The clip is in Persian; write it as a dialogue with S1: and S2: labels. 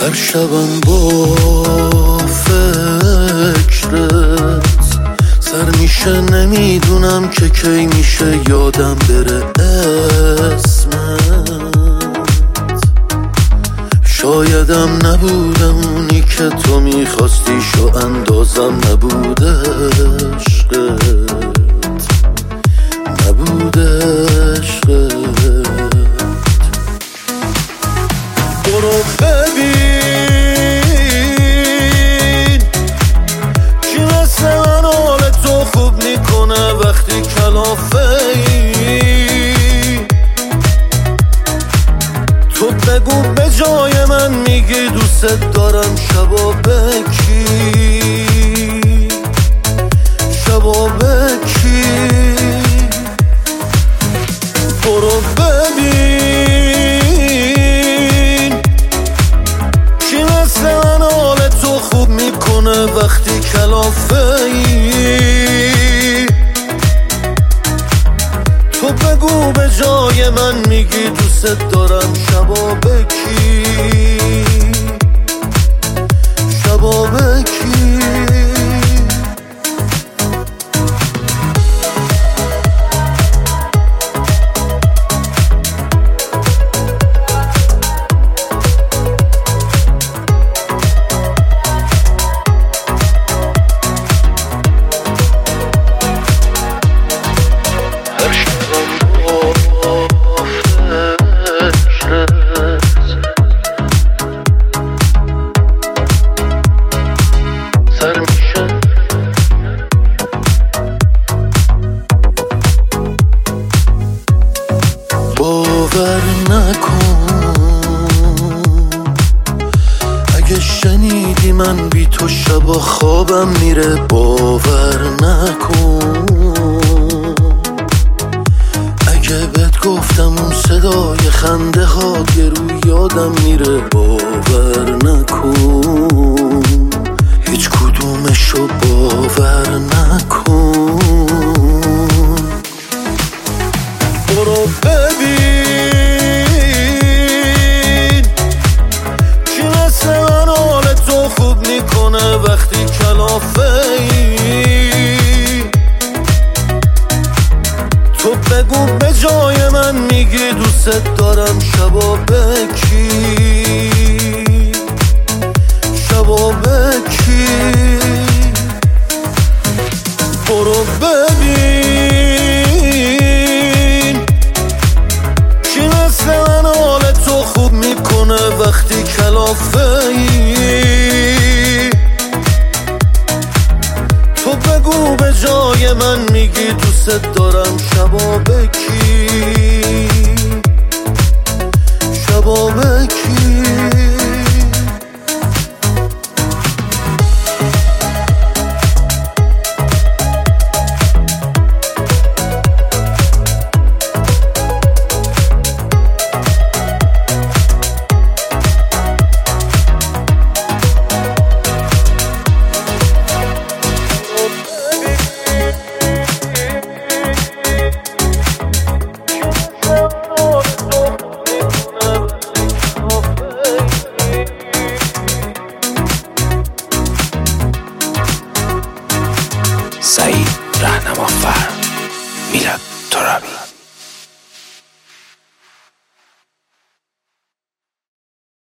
S1: هر شبم با فکرت سر میشه، نمیدونم که کی میشه یادم بره اسمت. شایدم نبودم اونی که تو میخواستی، شو اندازم نبوده عشقت، نبوده عشقت. برو ببین کی مثل من حال تو خوب میکنه وقتی کلافه ای. تو بگو به جای من میگی دوست دارم شبا بکی، شبا بکی. برو ببین کی مثل من حال تو خوب میکنه وقتی کلافه ای. تو بگو به جای من میگی دوست دارم شبا بکی، شبا بکی. باور نکن اگه شنیدی من بی تو شبا خوابم میره. باور نکن اگه بهت گفتم اون صدای خنده ها یه رو یادم میره. باور نکن هیچ کدومشو باور نکن. برو ببین کی مثل من حال تو خوب میکنه وقتی کلافه ای. تو بگو به جای من میگی دوست دارم شبا بکی، شبا بکی. برو ببین کی مثل من حال تو خوب میکنه وقتی کلافه ای. تو بگو به جای من میگی دوست دارم شبا بکی، شبا بکی.
S2: سعید رهنمافر میلاد ترابی.